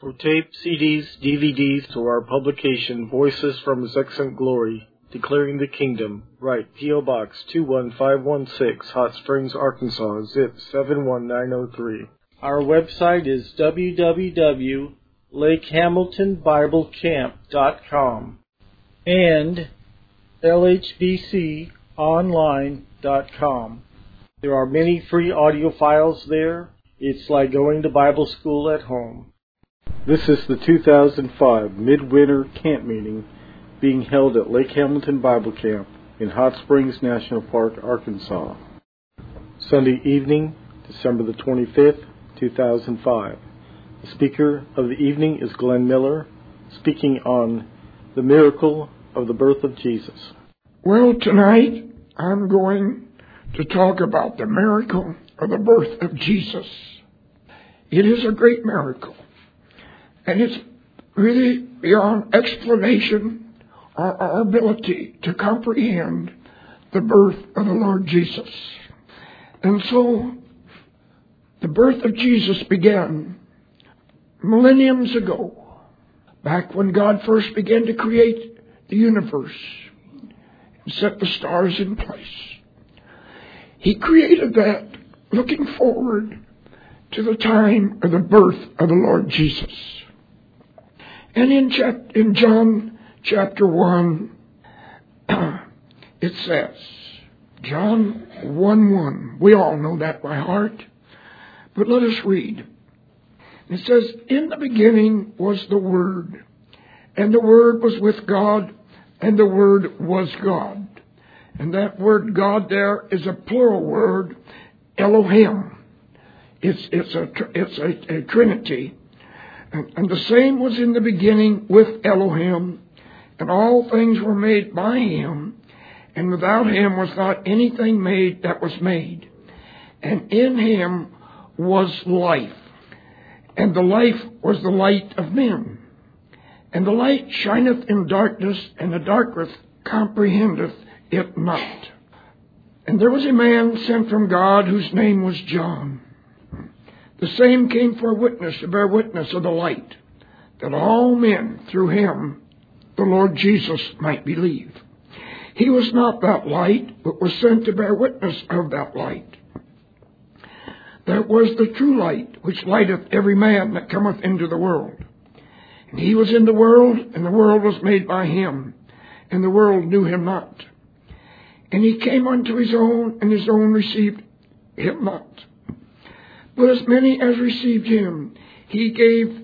For tape, CDs, DVDs, to our publication, Voices from His Excellent Glory, Declaring the Kingdom, write P.O. Box 21516, Hot Springs, Arkansas, zip 71903. Our website is www.lakehamiltonbiblecamp.com and lhbconline.com. There are many free audio files there. It's like going to Bible school at home. This is the 2005 Midwinter Camp Meeting being held at Lake Hamilton Bible Camp in Hot Springs National Park, Arkansas. Sunday evening, December the 25th, 2005. The speaker of the evening is Glenn Miller, speaking on the miracle of the birth of Jesus. Well, tonight I'm going to talk about the miracle of the birth of Jesus. It is a great miracle. And it's really beyond explanation or our ability to comprehend the birth of the Lord Jesus. And so, the birth of Jesus began millenniums ago, back when God first began to create the universe and set the stars in place. He created that looking forward to the time of the birth of the Lord Jesus. And in John chapter 1, it says, John 1:1. We all know that by heart. But let us read. It says, "In the beginning was the Word, and the Word was with God, and the Word was God." And that word God there is a plural word, Elohim. It's a trinity. And the same was in the beginning with Elohim, and all things were made by Him, and without Him was not anything made that was made. And in Him was life, and the life was the light of men. And the light shineth in darkness, and the darkness comprehendeth it not. And there was a man sent from God whose name was John. The same came for a witness, to bear witness of the light, that all men through him, the Lord Jesus, might believe. He was not that light, but was sent to bear witness of that light. That was the true light, which lighteth every man that cometh into the world. And he was in the world, and the world was made by him, and the world knew him not. And he came unto his own, and his own received him not. But as many as received him, gave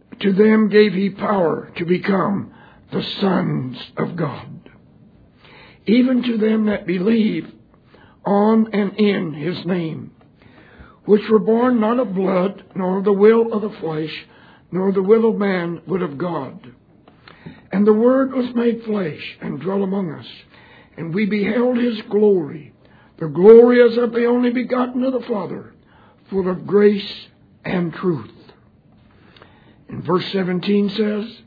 he power to become the sons of God, even to them that believe on and in his name, which were born not of blood, nor of the will of the flesh, nor the will of man, but of God. And the Word was made flesh, and dwelt among us, and we beheld his glory, the glory as of the only begotten of the Father, full of grace and truth. And verse 17 says,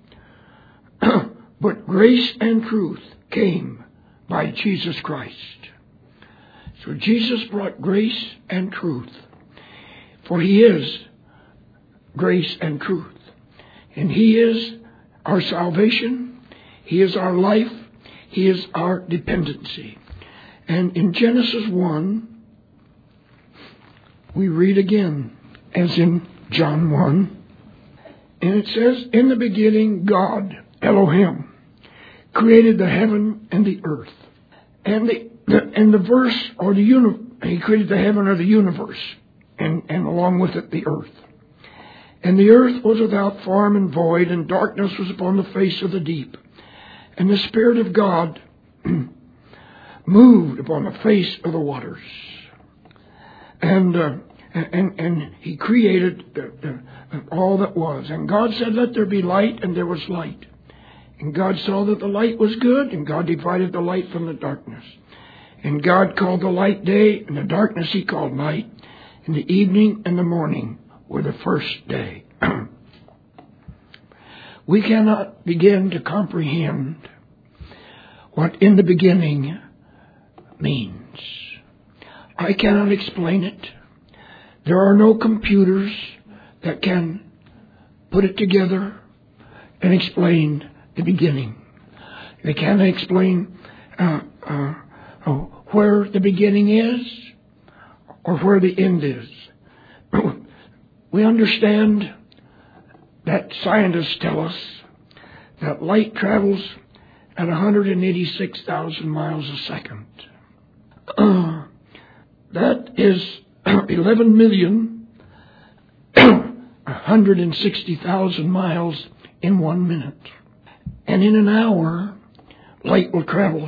"But grace and truth came by Jesus Christ." So Jesus brought grace and truth, for He is grace and truth. And He is our salvation, He is our life, He is our dependency. And in Genesis 1, we read again, as in John 1, and it says, "In the beginning God, Elohim, created the heaven and the earth." And the verse, or He created the heaven or the universe, and along with it the earth. "And the earth was without form and void, and darkness was upon the face of the deep. And the Spirit of God moved upon the face of the waters." And He created all that was. And God said, "Let there be light," and there was light. And God saw that the light was good, and God divided the light from the darkness. And God called the light day, and the darkness He called night. And the evening and the morning were the first day. We cannot begin to comprehend what "in the beginning" means. I cannot explain it. There are no computers that can put it together and explain the beginning. They cannot explain where the beginning is or where the end is. We understand that scientists tell us that light travels at 186,000 miles a second. That is 11,160,000 miles in 1 minute. And in an hour, light will travel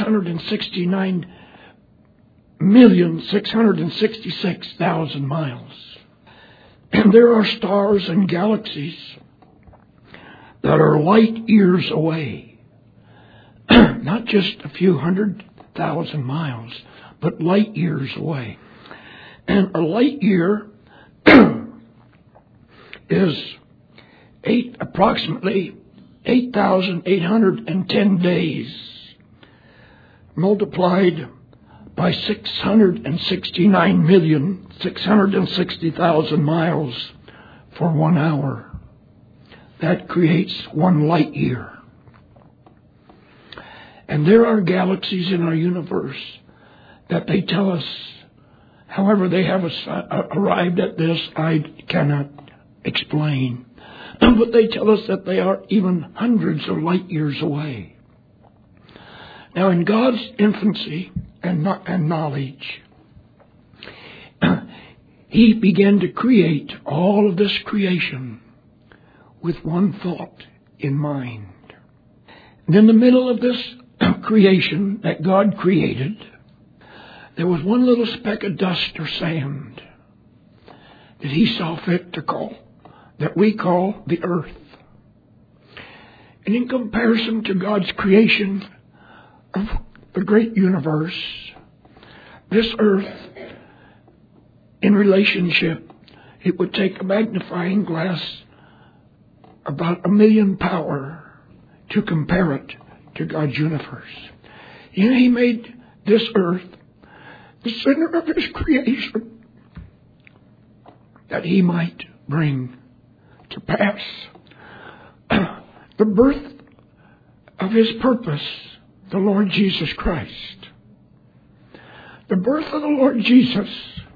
669,666,000 miles. And there are stars and galaxies that are light years away. Not just a few 100,000 miles, but light years away. And a light year is approximately 8,810 days multiplied by 669,660,000 miles for 1 hour. That creates 1 light year. And there are galaxies in our universe that they tell us, however they have arrived at this, I cannot explain. But they tell us that they are even hundreds of light years away. Now, in God's infancy and knowledge, He began to create all of this creation with one thought in mind. And in the middle of this creation that God created, there was one little speck of dust or sand that He saw fit to call, that we call the earth. And in comparison to God's creation of the great universe, this earth, in relationship, it would take a magnifying glass about 1,000,000 power to compare it to God's universe. And He made this earth the center of His creation that He might bring to pass the birth of His purpose, the Lord Jesus Christ. The birth of the Lord Jesus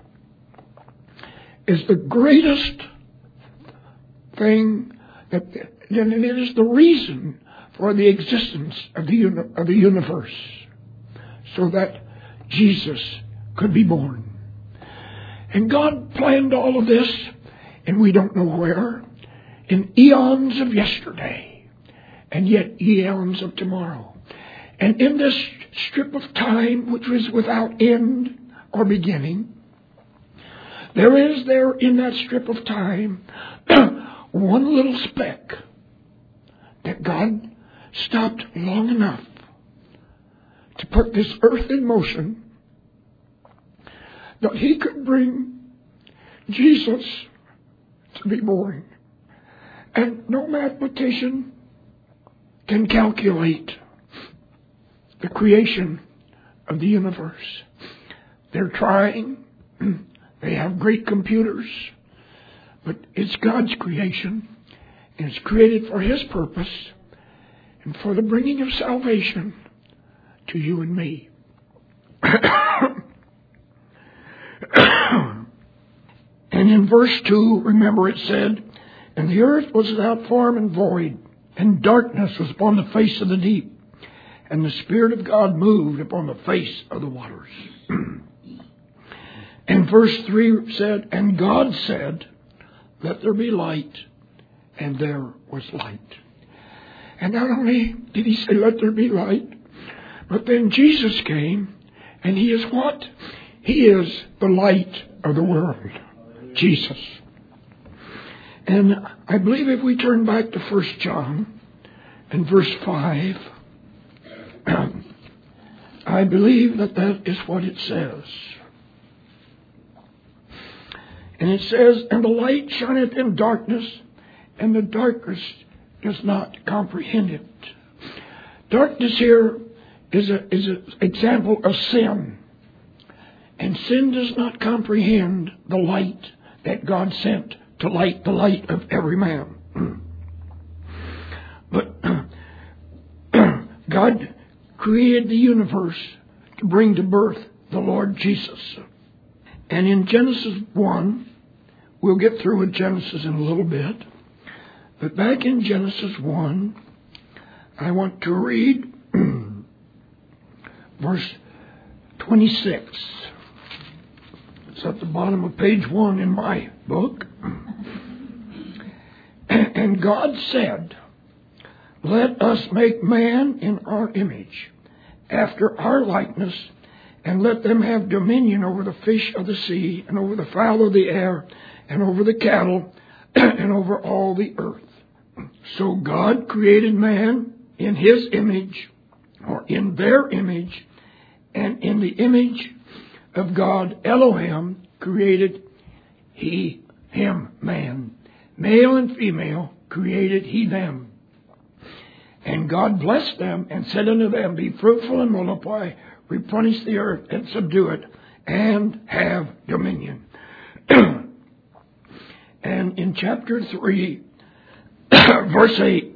is the greatest thing, and it is the reason for the existence of the universe, so that Jesus could be born. And God planned all of this, and we don't know where, in eons of yesterday, and yet eons of tomorrow. And in this strip of time, which was without end or beginning, there is in that strip of time one little speck that God stopped long enough to put this earth in motion, that He could bring Jesus to be born. And no mathematician can calculate the creation of the universe. They're trying. They have great computers. But it's God's creation. And it's created for His purpose and for the bringing of salvation to you and me. And in verse 2, remember it said, "And the earth was without form and void, and darkness was upon the face of the deep, and the Spirit of God moved upon the face of the waters." And verse 3 said, "And God said, let there be light, and there was light." And not only did He say, let there be light, but then Jesus came, and He is what? He is the light of the world. Jesus. And I believe if we turn back to 1 John and verse 5, I believe that is what it says. And it says, "And the light shineth in darkness, and the darkness does not comprehend it." Darkness here is an example of sin. And sin does not comprehend the light that God sent to light the light of every man. But God created the universe to bring to birth the Lord Jesus. And in Genesis 1, we'll get through with Genesis in a little bit, but back in Genesis 1, I want to read verse 26. It's at the bottom of page 1 in my book. And God said, "Let us make man in our image, after our likeness, and let them have dominion over the fish of the sea, and over the fowl of the air, and over the cattle, and over all the earth." So God created man in his image, or in their image, and in the image of God, Elohim, created he, him, man. Male and female created he them. And God blessed them and said unto them, "Be fruitful and multiply, replenish the earth and subdue it, and have dominion." And in chapter 3, verse 8,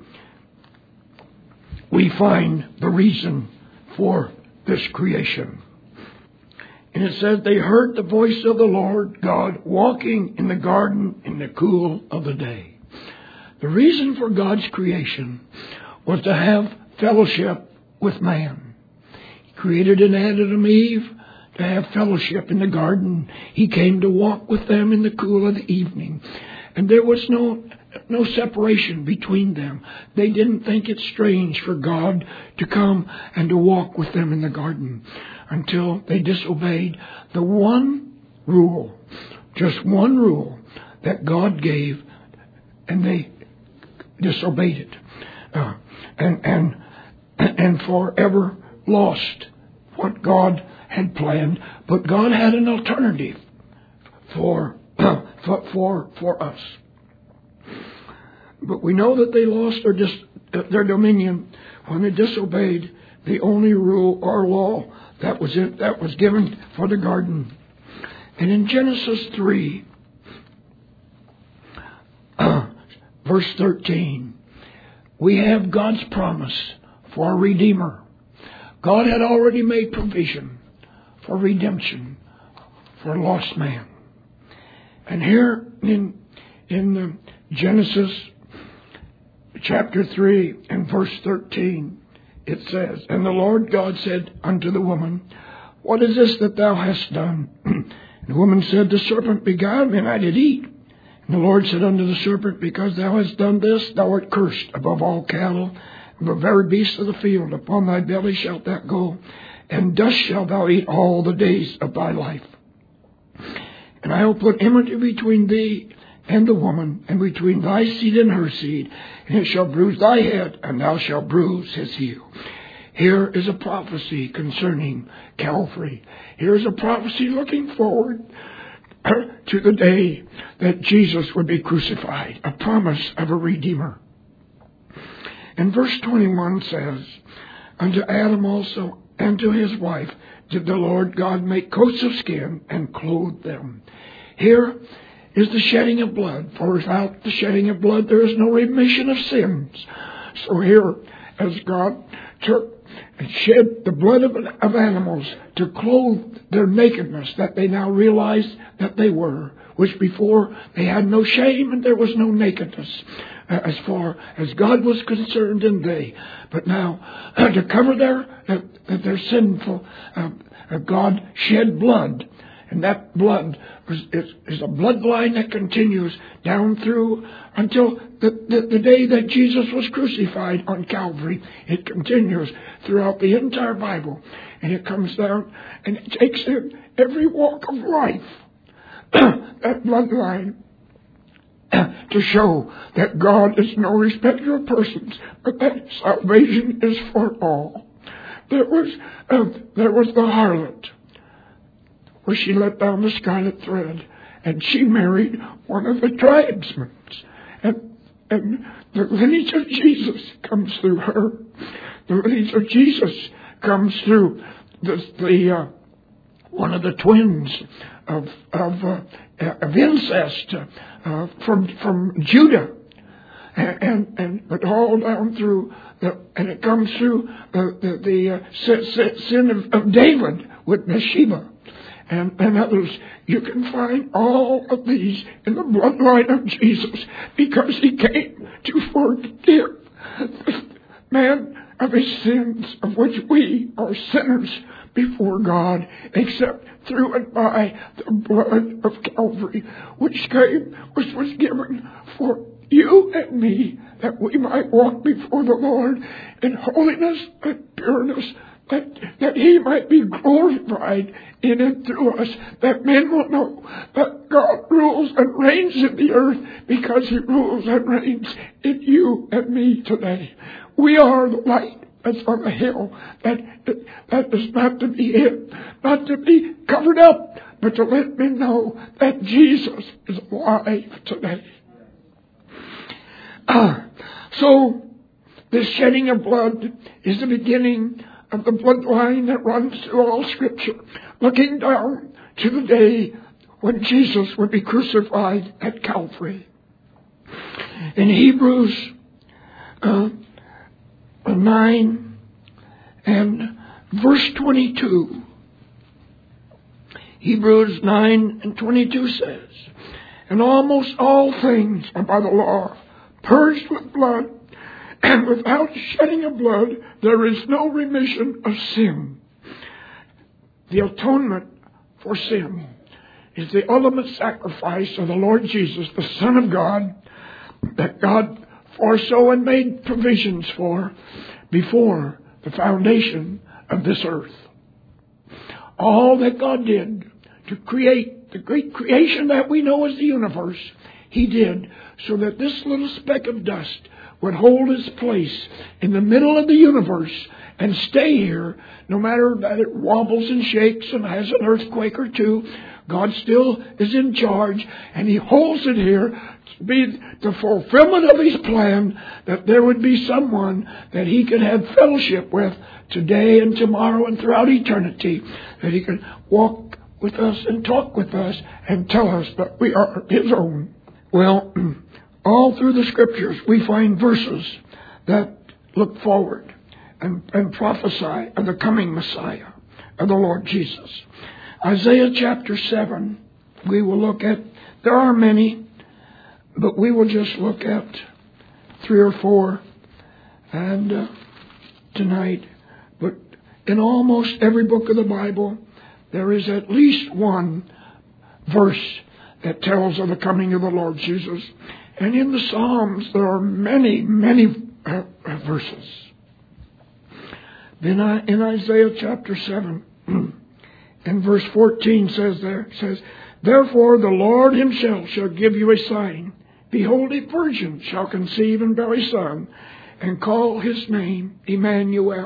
we find the reason for this creation. And it says, "They heard the voice of the Lord God walking in the garden in the cool of the day." The reason for God's creation was to have fellowship with man. He created Adam and Eve to have fellowship in the garden. He came to walk with them in the cool of the evening. And there was no separation between them. They didn't think it strange for God to come and to walk with them in the garden until they disobeyed the one rule, just one rule that God gave, and they disobeyed it. And forever lost what God had planned. But God had an alternative for us. But we know that they lost their dominion when they disobeyed the only rule or law that was given for the garden. And in Genesis 3, verse 13, we have God's promise for a Redeemer. God had already made provision for redemption for a lost man. And here in Genesis chapter 3 and verse 13, it says, "And the Lord God said unto the woman, What is this that thou hast done? And the woman said, The serpent beguiled me, and I did eat. And the Lord said unto the serpent, Because thou hast done this, thou art cursed above all cattle, and the very beasts of the field. Upon thy belly shalt thou go, and dust shalt thou eat all the days of thy life. And I will put enmity between thee and the woman, and between thy seed and her seed, and it shall bruise thy head, and thou shalt bruise his heel." Here is a prophecy concerning Calvary. Here is a prophecy looking forward to the day that Jesus would be crucified, a promise of a Redeemer. And verse 21 says, "Unto Adam also and to his wife did the Lord God make coats of skin and clothe them." Here is the shedding of blood, for without the shedding of blood there is no remission of sins. So here, as God took and shed the blood of animals to clothe their nakedness that they now realized that they were, which before they had no shame and there was no nakedness as far as God was concerned and they. But now, to cover their sinful, God shed blood. And that blood is a bloodline that continues down through until the day that Jesus was crucified on Calvary. It continues throughout the entire Bible. And it comes down and it takes in every walk of life, that bloodline, to show that God is no respecter of persons, but that salvation is for all. There was the harlot, where she let down the scarlet thread, and she married one of the tribesmen. And the lineage of Jesus comes through her. The lineage of Jesus comes through the one of the twins of incest from Judah. and but all down through and it comes through the sin of David with Bathsheba and others. You can find all of these in the bloodline of Jesus, because he came to forgive man of his sins, of which we are sinners before God, except through and by the blood of Calvary, which was given for you and me, that we might walk before the Lord in holiness and pureness, that he might be glorified in and through us, that men will know that God rules and reigns in the earth, because he rules and reigns in you and me today. We are the light that's on the hill, that is not to be hid, not to be covered up, but to let men know that Jesus is alive today. So, this shedding of blood is the beginning of the bloodline that runs through all Scripture, looking down to the day when Jesus would be crucified at Calvary. In Hebrews 9 and verse 22, Hebrews 9 and 22 says, "And almost all things are by the law purged with blood, and without shedding of blood there is no remission of sin." The atonement for sin is the ultimate sacrifice of the Lord Jesus, the Son of God, that God foresaw and made provisions for before the foundation of this earth. All that God did to create the great creation that we know as the universe, he did so that this little speck of dust would hold its place in the middle of the universe and stay here, no matter that it wobbles and shakes and has an earthquake or two. God still is in charge, and he holds it here to be the fulfillment of his plan, that there would be someone that he could have fellowship with today and tomorrow and throughout eternity, that he could walk with us and talk with us and tell us that we are his own. Well, all through the Scriptures we find verses that look forward and prophesy of the coming Messiah, of the Lord Jesus. Isaiah chapter 7, we will look at, there are many, but we will just look at 3 or 4 and tonight. But in almost every book of the Bible, there is at least one verse that tells of the coming of the Lord Jesus. And in the Psalms, there are many, many verses. Then in Isaiah chapter 7, and verse 14 says, "Therefore the Lord himself shall give you a sign. Behold, a virgin shall conceive and bear a son, and call his name Emmanuel."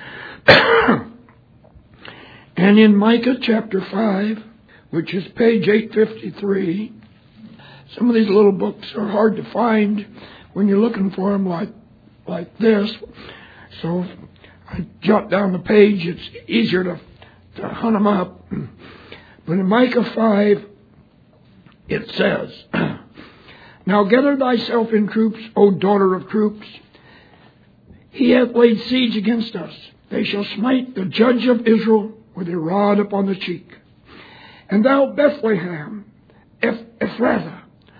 And in Micah chapter 5, which is page 853, some of these little books are hard to find when you're looking for them like this. So I jot down the page. It's easier to hunt them up. But in Micah 5, it says, "Now gather thyself in troops, O daughter of troops. He hath laid siege against us. They shall smite the judge of Israel with a rod upon the cheek. And thou, Bethlehem, Ephrathah,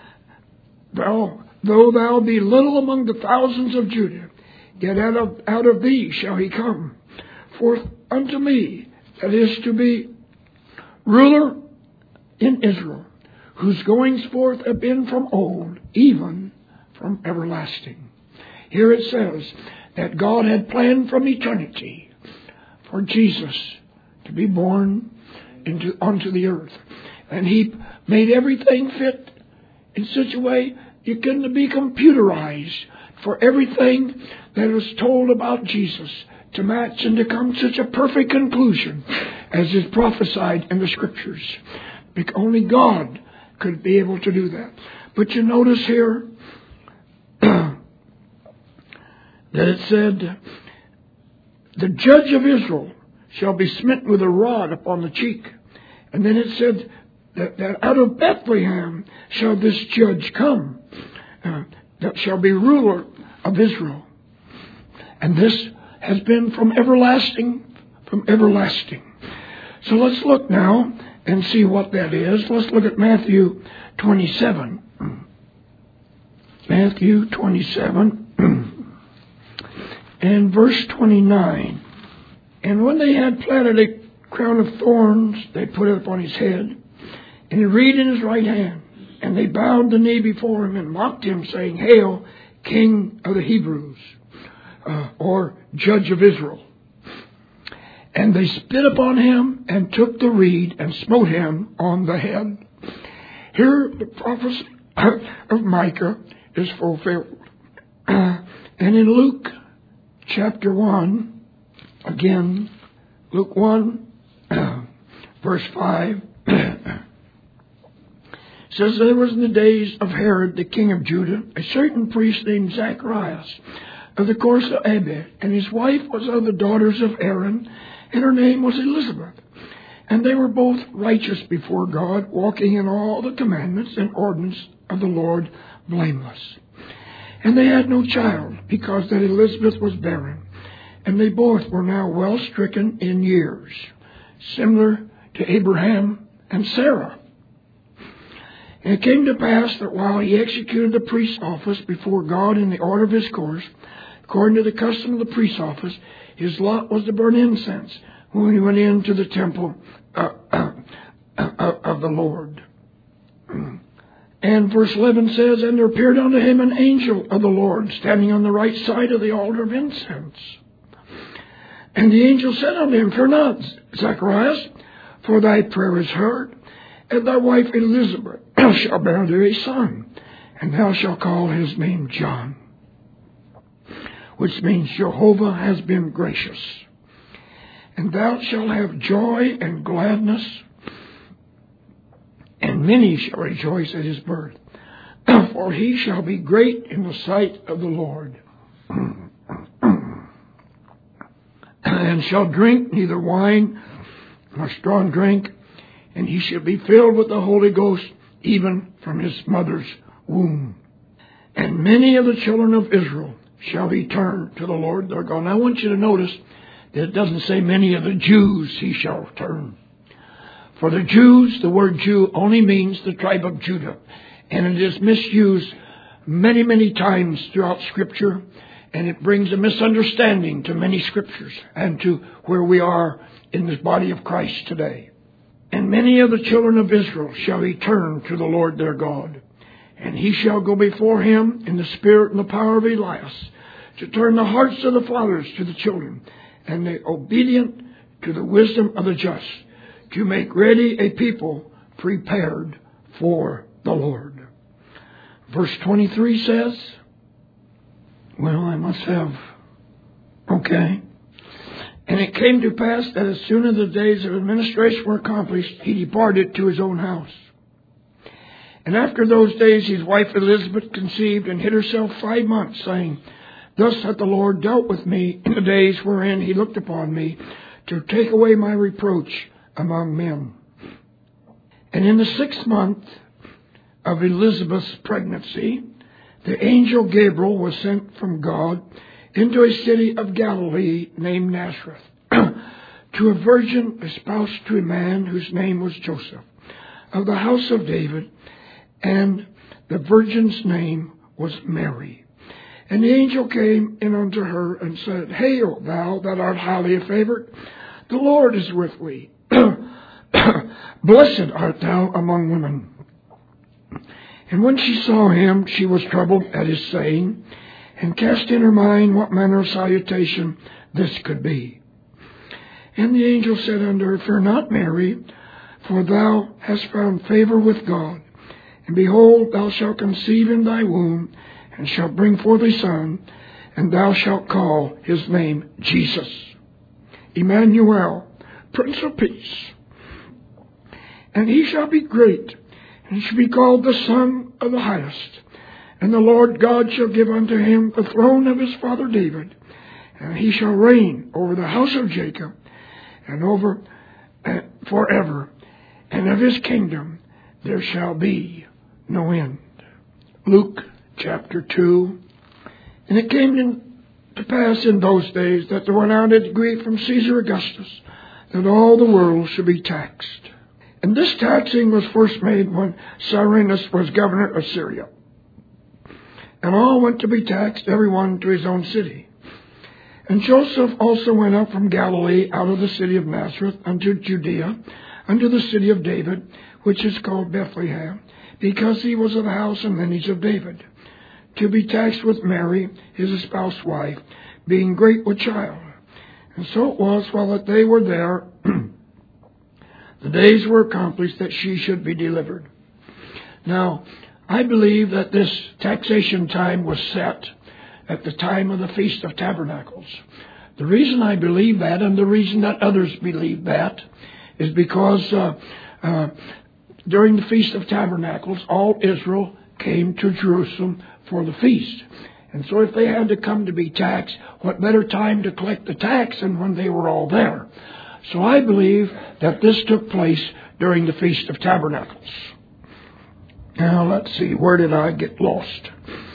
though thou be little among the thousands of Judah, yet out of thee shall he come forth unto me, that is to be ruler in Israel, whose goings forth have been from old, even from everlasting." Here it says that God had planned from eternity for Jesus to be born onto the earth. And he made everything fit in such a way it couldn't be computerized for everything that was told about Jesus to match and to come to such a perfect conclusion as is prophesied in the Scriptures. Only God could be able to do that. But you notice here that it said, "The judge of Israel shall be smitten with a rod upon the cheek." And then it said that out of Bethlehem shall this judge come. that shall be ruler of Israel. And this has been from everlasting. So let's look now and see what that is. Let's look at Matthew 27. Matthew 27 and verse 29. And when they had planted a crown of thorns, they put it upon his head, and a reed in his right hand. And they bowed the knee before him and mocked him, saying, Hail, King of the Hebrews, or Judge of Israel. And they spit upon him and took the reed and smote him on the head. Here the prophecy of Micah is fulfilled. And in Luke chapter 1, again, Luke 1, verse 5, says, There was in the days of Herod, the king of Judah, a certain priest named Zacharias, of the course of Abia, and his wife was of the daughters of Aaron, and her name was Elizabeth. And they were both righteous before God, walking in all the commandments and ordinances of the Lord blameless. And they had no child, because that Elizabeth was barren, and they both were now well stricken in years, similar to Abraham and Sarah. And it came to pass that while he executed the priest's office before God in the order of his course, according to the custom of the priest's office, his lot was to burn incense when he went into the temple of the Lord. And verse 11 says, And there appeared unto him an angel of the Lord, standing on the right side of the altar of incense. And the angel said unto him, Fear not, Zacharias, for thy prayer is heard, and thy wife Elizabeth shall bear thee a son, and thou shalt call his name John, which means Jehovah has been gracious. And thou shalt have joy and gladness, and many shall rejoice at his birth, for he shall be great in the sight of the Lord, and shall drink neither wine nor strong drink, and he shall be filled with the Holy Ghost, even from his mother's womb. And many of the children of Israel shall be turned to the Lord their God. And I want you to notice that it doesn't say many of the Jews he shall turn. For the Jews, the word Jew only means the tribe of Judah. And it is misused many, many times throughout Scripture. And it brings a misunderstanding to many Scriptures and to where we are in this body of Christ today. And many of the children of Israel shall return to the Lord their God. And he shall go before him in the spirit and the power of Elias, to turn the hearts of the fathers to the children, and the obedient to the wisdom of the just, to make ready a people prepared for the Lord. Verse 23 says, And it came to pass that as soon as the days of administration were accomplished, he departed to his own house. And after those days his wife Elizabeth conceived and hid herself 5 months, saying, Thus hath the Lord dealt with me in the days wherein he looked upon me, to take away my reproach among men. And in the 6th month of Elizabeth's pregnancy, the angel Gabriel was sent from God into a city of Galilee named Nazareth, to a virgin espoused to a man whose name was Joseph, of the house of David, and the virgin's name was Mary. And the angel came in unto her and said, Hail, thou that art highly favored, the Lord is with thee. Blessed art thou among women. And when she saw him, she was troubled at his saying, and cast in her mind what manner of salutation this could be. And the angel said unto her, Fear not, Mary, for thou hast found favor with God. And behold, thou shalt conceive in thy womb, and shalt bring forth a son, and thou shalt call his name Jesus, Emmanuel, Prince of Peace. And he shall be great, and shall be called the Son of the Highest. And the Lord God shall give unto him the throne of his father David, and he shall reign over the house of Jacob, and over forever. And of his kingdom there shall be no end. Luke chapter 2. And it came to pass in those days that there went out a decree from Caesar Augustus that all the world should be taxed. And this taxing was first made when Cyrenius was governor of Syria. And all went to be taxed, every one to his own city. And Joseph also went up from Galilee out of the city of Nazareth unto Judea, unto the city of David, which is called Bethlehem, because he was of the house and lineage of David, to be taxed with Mary, his espoused wife, being great with child. And so it was, while that they were there, the days were accomplished that she should be delivered. Now, I believe that this taxation time was set at the time of the Feast of Tabernacles. The reason I believe that, and the reason that others believe that, is because during the Feast of Tabernacles, all Israel came to Jerusalem for the feast. And so if they had to come to be taxed, what better time to collect the tax than when they were all there? So I believe that this took place during the Feast of Tabernacles. Now let's see, where did I get lost?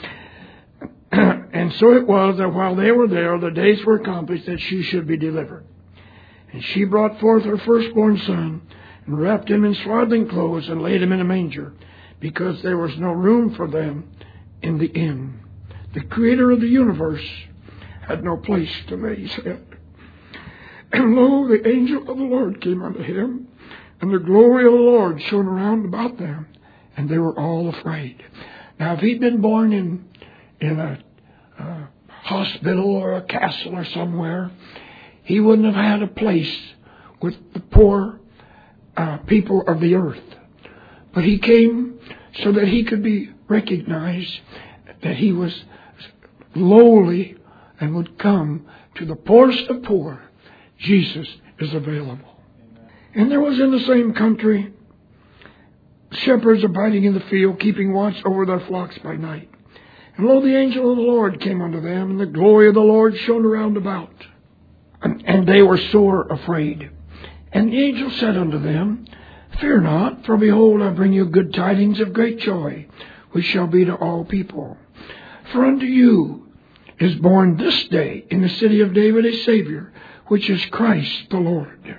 And so it was that while they were there, the days were accomplished that she should be delivered. And she brought forth her firstborn son, and wrapped him in swaddling clothes, and laid him in a manger, because there was no room for them in the inn. The Creator of the universe had no place to lay his head. And lo, the angel of the Lord came unto him, and the glory of the Lord shone around about them, and they were all afraid. Now, if he'd been born in a hospital or a castle or somewhere, he wouldn't have had a place with the poor people of the earth. But he came so that he could be recognized that he was lowly and would come to the poorest of poor. Jesus is available. And there was in the same country shepherds abiding in the field, keeping watch over their flocks by night. And lo, the angel of the Lord came unto them, and the glory of the Lord shone around about. And they were sore afraid. And the angel said unto them, Fear not, for behold, I bring you good tidings of great joy, which shall be to all people. For unto you is born this day in the city of David a Savior, which is Christ the Lord.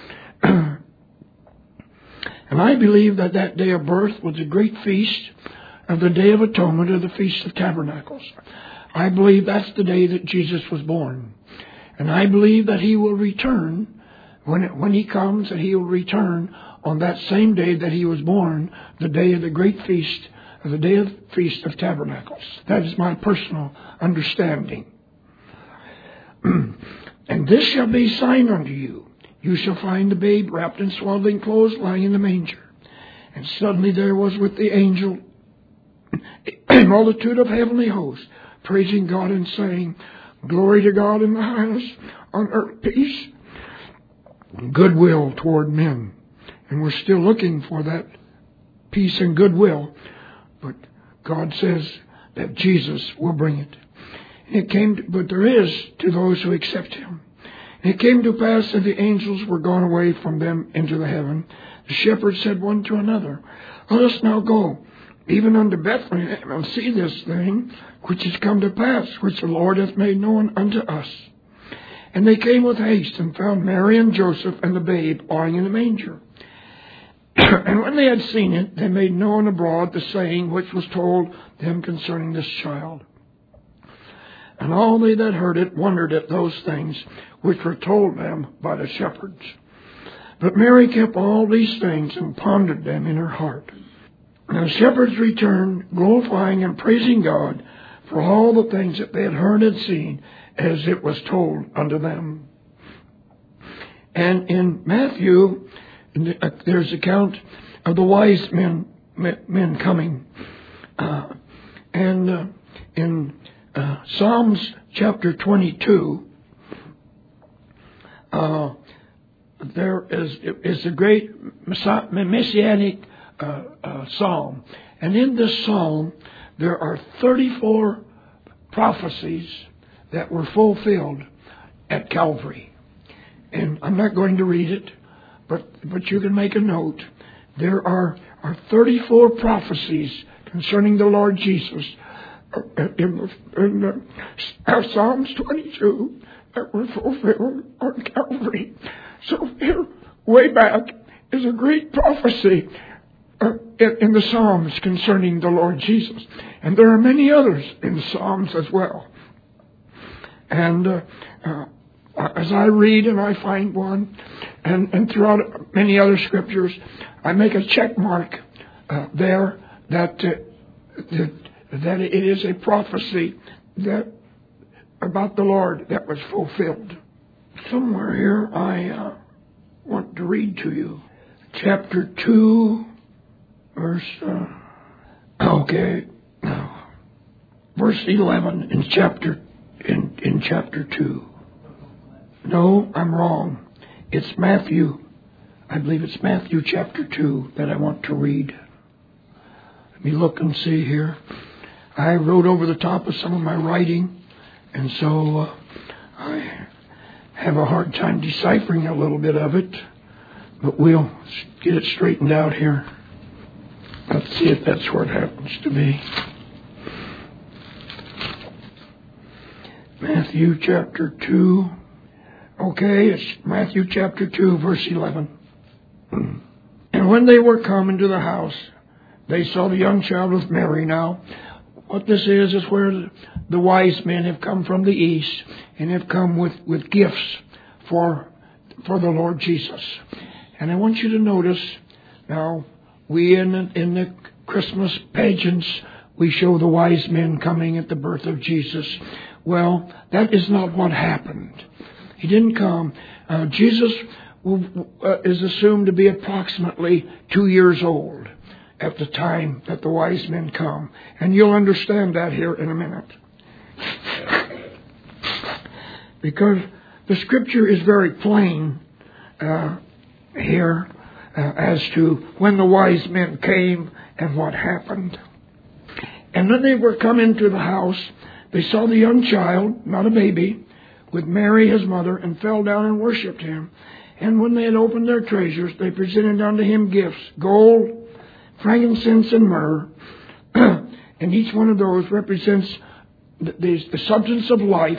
And I believe that that day of birth was a great feast of the Day of Atonement, or the Feast of Tabernacles. I believe that's the day that Jesus was born. And I believe that he will return, when he comes, that he will return on that same day that he was born, the day of the great feast, the day of the Feast of Tabernacles. That is my personal understanding. And this shall be a sign unto you. You shall find the babe wrapped in swaddling clothes, lying in the manger. And suddenly there was with the angel a multitude of heavenly hosts, praising God and saying, Glory to God in the highest, on earth peace, goodwill toward men. And we're still looking for that peace and goodwill. But God says that Jesus will bring it. But there is to those who accept him. And it came to pass that the angels were gone away from them into the heaven. The shepherds said one to another, Let us now go, even unto Bethlehem, and see this thing which is come to pass, which the Lord hath made known unto us. And they came with haste, and found Mary and Joseph and the babe lying in the manger. And when they had seen it, they made known abroad the saying which was told them concerning this child. And all they that heard it wondered at those things which were told them by the shepherds. But Mary kept all these things and pondered them in her heart. And the shepherds returned, glorifying and praising God for all the things that they had heard and seen, as it was told unto them. And in Matthew, there's account of the wise men coming. In Psalms chapter 22, there is a great messianic psalm. And in this psalm, there are 34 prophecies that were fulfilled at Calvary. And I'm not going to read it, but you can make a note. There are 34 prophecies concerning the Lord Jesus in Psalms 22 that were fulfilled on Calvary. So here, way back, is a great prophecy in the Psalms concerning the Lord Jesus. And there are many others in the Psalms as well. And as I read and I find one, and throughout many other scriptures, I make a check mark there that it is a prophecy that about the Lord that was fulfilled. Somewhere here I want to read to you chapter 2, verse 11 in chapter 2. No, I'm wrong. It's Matthew. I believe it's Matthew chapter 2 that I want to read. Let me look and see here. I wrote over the top of some of my writing, and so I have a hard time deciphering a little bit of it, but we'll get it straightened out here. Let's see if that's where it happens to be. Matthew chapter 2. Okay, it's Matthew chapter 2, verse 11. And when they were come into the house, they saw the young child with Mary. Now, what this is where the wise men have come from the east and have come with gifts for the Lord Jesus. And I want you to notice, now, we in the Christmas pageants, we show the wise men coming at the birth of Jesus. Well, that is not what happened. He didn't come. Jesus is assumed to be approximately 2 years old at the time that the wise men come. And you'll understand that here in a minute. Because the scripture is very plain here as to when the wise men came and what happened. And when they were come into the house, they saw the young child, not a baby, with Mary his mother, and fell down and worshipped him. And when they had opened their treasures, they presented unto him gifts, gold, frankincense, and myrrh. And each one of those represents the substance of life.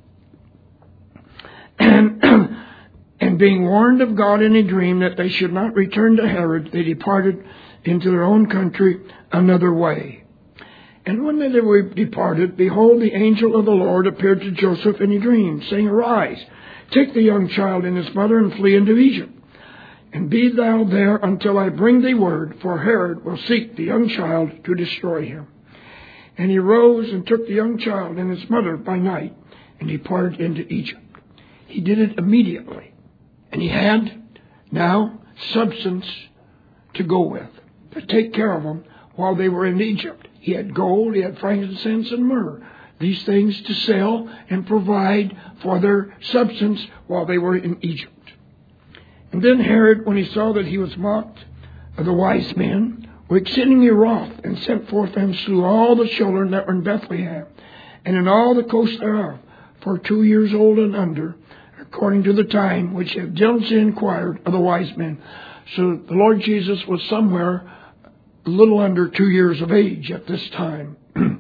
And being warned of God in a dream that they should not return to Herod, they departed into their own country another way. And when they were departed, behold, the angel of the Lord appeared to Joseph in a dream, saying, Arise, take the young child and his mother, and flee into Egypt. And be thou there until I bring thee word, for Herod will seek the young child to destroy him. And he rose and took the young child and his mother by night, and departed into Egypt. He did it immediately. And he had now substance to go with, to take care of them while they were in Egypt. He had gold, he had frankincense and myrrh. These things to sell and provide for their substance while they were in Egypt. And then Herod, when he saw that he was mocked of the wise men, was exceedingly wroth, and sent forth and slew all the children that were in Bethlehem, and in all the coast thereof, for 2 years old and under, according to the time which he had diligently inquired of the wise men. So the Lord Jesus was somewhere a little under 2 years of age at this time.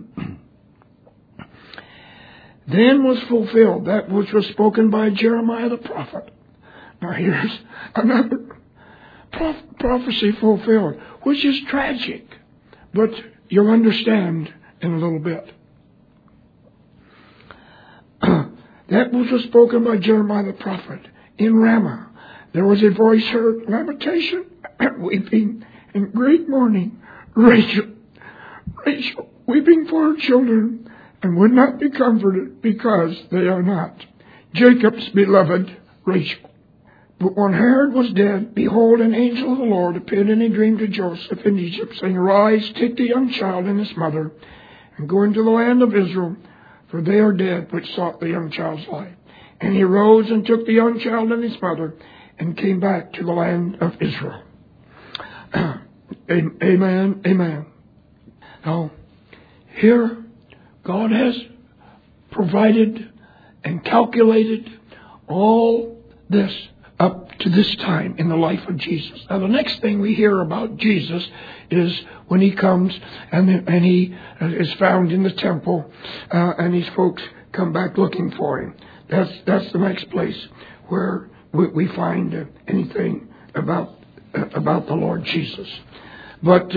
Then was fulfilled that which was spoken by Jeremiah the prophet. Now here's another prophecy fulfilled, which is tragic, but you'll understand in a little bit. That which was spoken by Jeremiah the prophet. In Ramah there was a voice heard, lamentation, weeping, and great mourning. Rachel, weeping for her children, and would not be comforted, because they are not Jacob's beloved Rachel. But when Herod was dead, behold, an angel of the Lord appeared in a dream to Joseph in Egypt, saying, Arise, take the young child and his mother, and go into the land of Israel, for they are dead which sought the young child's life. And he rose and took the young child and his mother, and came back to the land of Israel. Amen, amen. Now, here, God has provided and calculated all this up to this time in the life of Jesus. Now, the next thing we hear about Jesus is when he comes and he is found in the temple, and these folks come back looking for him. That's the next place where we find anything about the Lord Jesus. But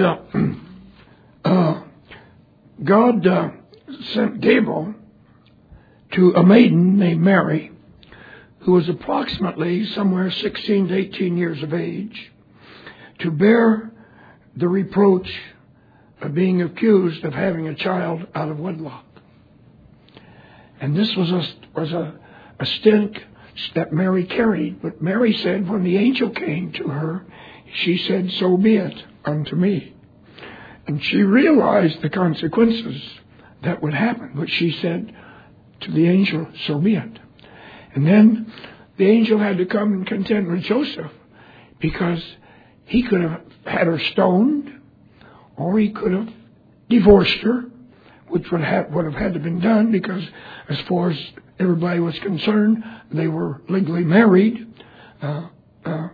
God sent Gabriel to a maiden named Mary, who was approximately somewhere 16 to 18 years of age, to bear the reproach of being accused of having a child out of wedlock. And this was a stink that Mary carried. But Mary said, when the angel came to her, she said, "So be it unto me." And she realized the consequences that would happen. But she said to the angel, "So be it." And then the angel had to come and contend with Joseph, because he could have had her stoned, or he could have divorced her, which would have had to been done, because as far as everybody was concerned, they were legally married. An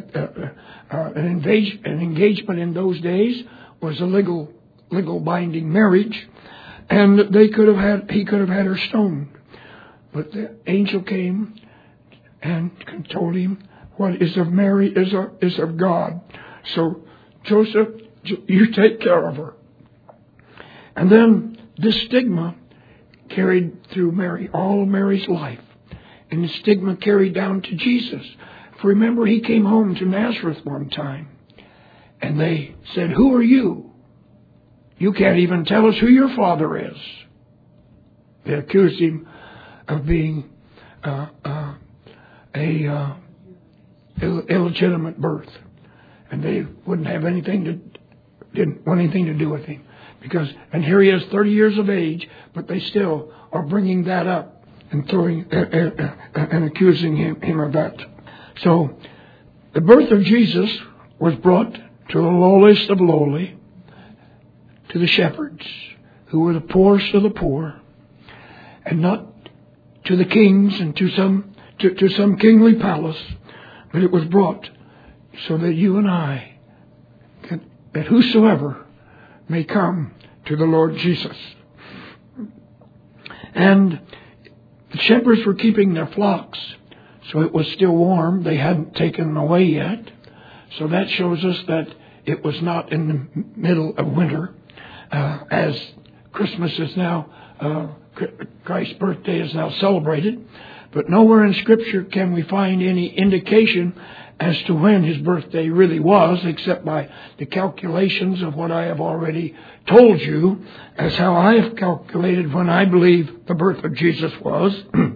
engagement in those days was a legal binding marriage, and he could have had her stoned. But the angel came and told him, what is of Mary is of God. So, Joseph, you take care of her. And then this stigma carried through Mary, all of Mary's life. And the stigma carried down to Jesus. For remember, he came home to Nazareth one time, and they said, "Who are you? You can't even tell us who your father is." They accused him of being illegitimate birth, and they didn't want anything to do with him, and here he is, 30 years of age, but they still are bringing that up and throwing and accusing him of that. So the birth of Jesus was brought to the lowliest of lowly, to the shepherds, who were the poorest of the poor, and not to the kings and to some kingly palace, but it was brought so that you and I, that whosoever may come to the Lord Jesus. And the shepherds were keeping their flocks, so it was still warm. They hadn't taken them away yet. So that shows us that it was not in the middle of winter, as Christmas is now, Christ's birthday is now celebrated. But nowhere in Scripture can we find any indication as to when his birthday really was, except by the calculations of what I have already told you, as how I have calculated when I believe the birth of Jesus was,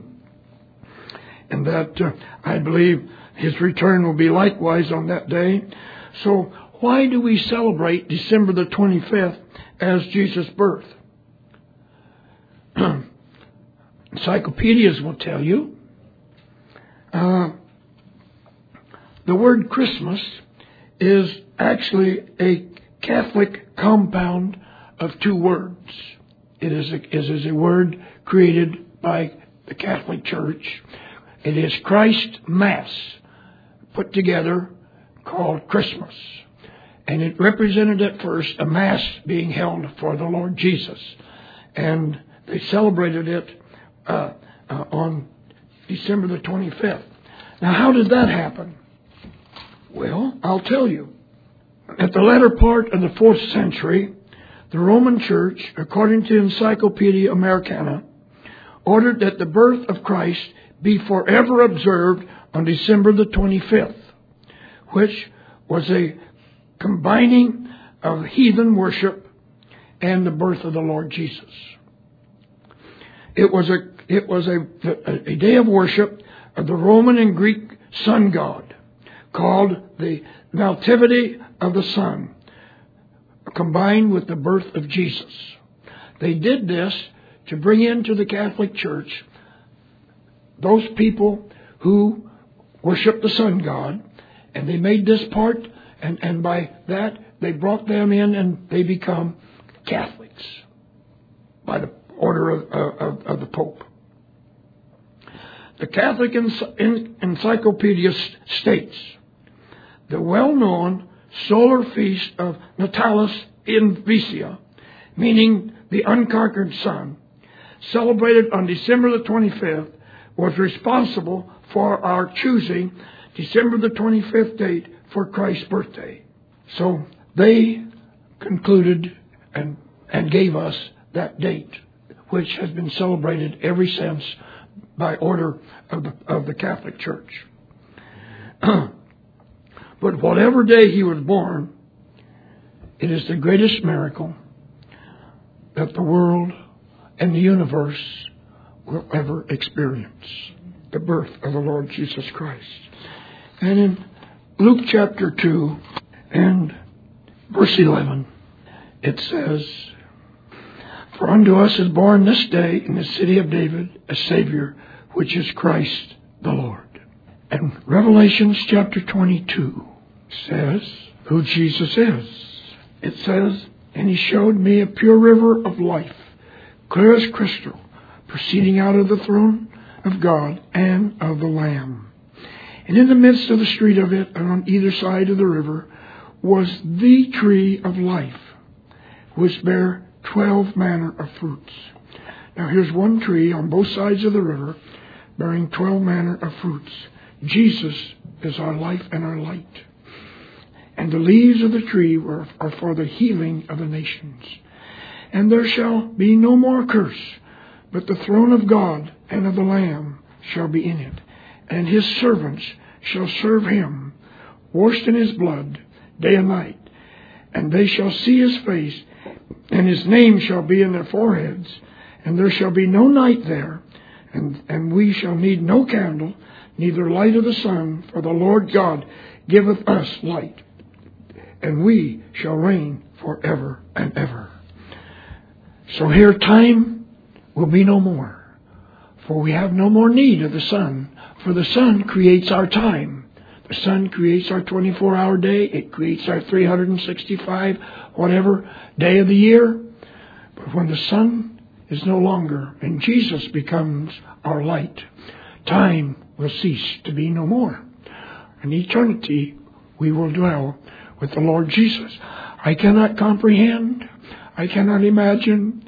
and that I believe his return will be likewise on that day. So why do we celebrate December the 25th as Jesus' birth? Encyclopedias will tell you the word Christmas is actually a Catholic compound of two words. It is a word created by the Catholic Church. It is Christ Mass put together, called Christmas. And it represented at first a Mass being held for the Lord Jesus. And they celebrated it on December the 25th. Now, how did that happen? Well, I'll tell you. At the latter part of the 4th century, the Roman Church, according to Encyclopedia Americana, ordered that the birth of Christ be forever observed on December the 25th, which was a combining of heathen worship and the birth of the Lord Jesus. It was a day of worship of the Roman and Greek sun god, called the Nativity of the Sun, combined with the birth of Jesus. They did this to bring into the Catholic Church those people who worship the sun god, and they made this part, and by that they brought them in, and they become Catholics by the order of the Pope. The Catholic Encyclopedia states, the well-known solar feast of Natalis Invicta, meaning the unconquered sun, celebrated on December the 25th, was responsible for our choosing December the 25th date for Christ's birthday. So they concluded and gave us that date, which has been celebrated ever since by order of the Catholic Church. But whatever day he was born, it is the greatest miracle that the world and the universe will ever experience. The birth of the Lord Jesus Christ. And in Luke chapter 2 and verse 11, it says, for unto us is born this day in the city of David a Savior, which is Christ the Lord. And Revelations chapter 22 says who Jesus is. It says, and he showed me a pure river of life, clear as crystal, proceeding out of the throne of God and of the Lamb. And in the midst of the street of it, and on either side of the river, was the tree of life, which bare 12 manner of fruits. Now here's one tree on both sides of the river, bearing 12 manner of fruits. Jesus is our life and our light. And the leaves of the tree are for the healing of the nations. And there shall be no more curse, but the throne of God and of the Lamb shall be in it. And his servants shall serve him, washed in his blood, day and night. And they shall see his face, and his name shall be in their foreheads. And there shall be no night there, and we shall need no candle, neither light of the sun, for the Lord God giveth us light. And we shall reign forever and ever. So here time will be no more, for we have no more need of the sun, for the sun creates our time. The sun creates our 24-hour day. It creates our 365 whatever day of the year. But when the sun is no longer and Jesus becomes our light, time will cease to be no more. In eternity we will dwell with the Lord Jesus. I cannot comprehend. I cannot imagine.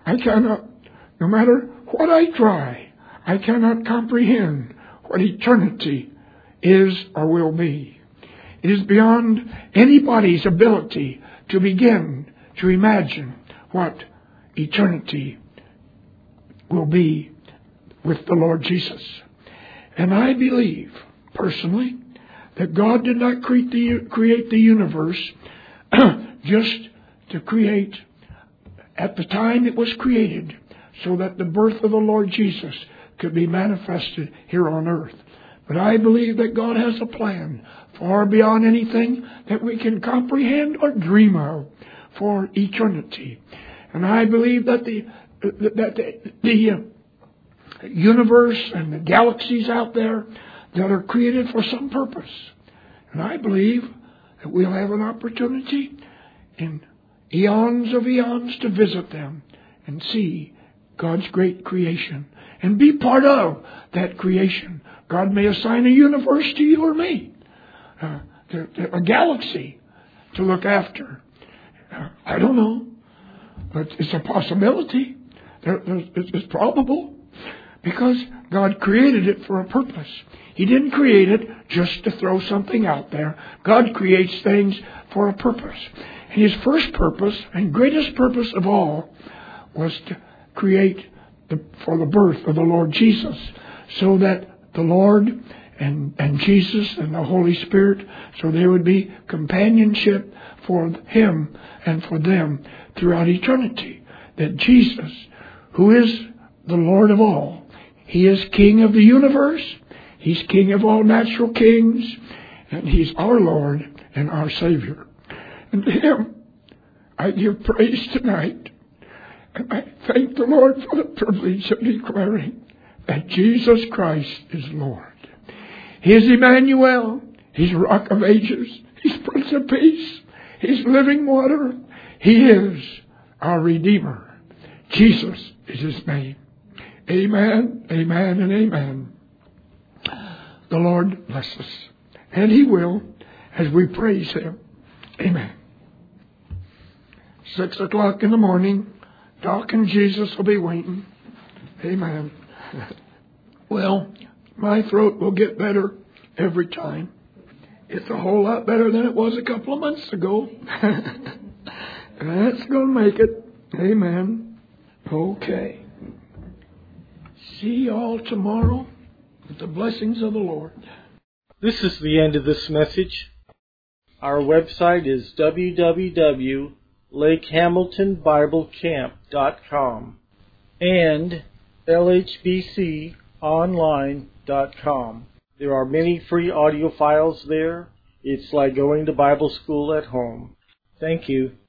No matter what I try, I cannot comprehend what eternity is or will be. It is beyond anybody's ability to begin to imagine what eternity will be with the Lord Jesus. And I believe, personally, that God did not create the universe just to create at the time it was created, so that the birth of the Lord Jesus could be manifested here on earth. But I believe that God has a plan far beyond anything that we can comprehend or dream of for eternity. And I believe that the universe and the galaxies out there that are created for some purpose. And I believe that we'll have an opportunity in eons of eons to visit them and see God's great creation and be part of that creation. God may assign a universe to you or me, a galaxy to look after. I don't know, but it's a possibility. It's probable, because God created it for a purpose. He didn't create it just to throw something out there. God creates things for a purpose. And his first purpose and greatest purpose of all was to create for the birth of the Lord Jesus, so that the Lord and Jesus and the Holy Spirit, so there would be companionship for him and for them throughout eternity. That Jesus, who is the Lord of all, he is King of the universe, he's King of all natural kings, and he's our Lord and our Savior. And to him I give praise tonight. And I thank the Lord for the privilege of declaring that Jesus Christ is Lord. He is Emmanuel. He's Rock of Ages. He's Prince of Peace. He's living water. He is our Redeemer. Jesus is his name. Amen, amen, and amen. the Lord bless us. And He will as we praise Him. Amen. 6 o'clock in the morning, Doc and Jesus will be waiting. Amen. Well, my throat will get better every time. It's a whole lot better than it was a couple of months ago. That's going to make it. Amen. Okay. See you all tomorrow with the blessings of the Lord. This is the end of this message. Our website is www.lakehamiltonbiblecamp.com and lhbconline.com. There are many free audio files there. It's like going to Bible school at home. Thank you.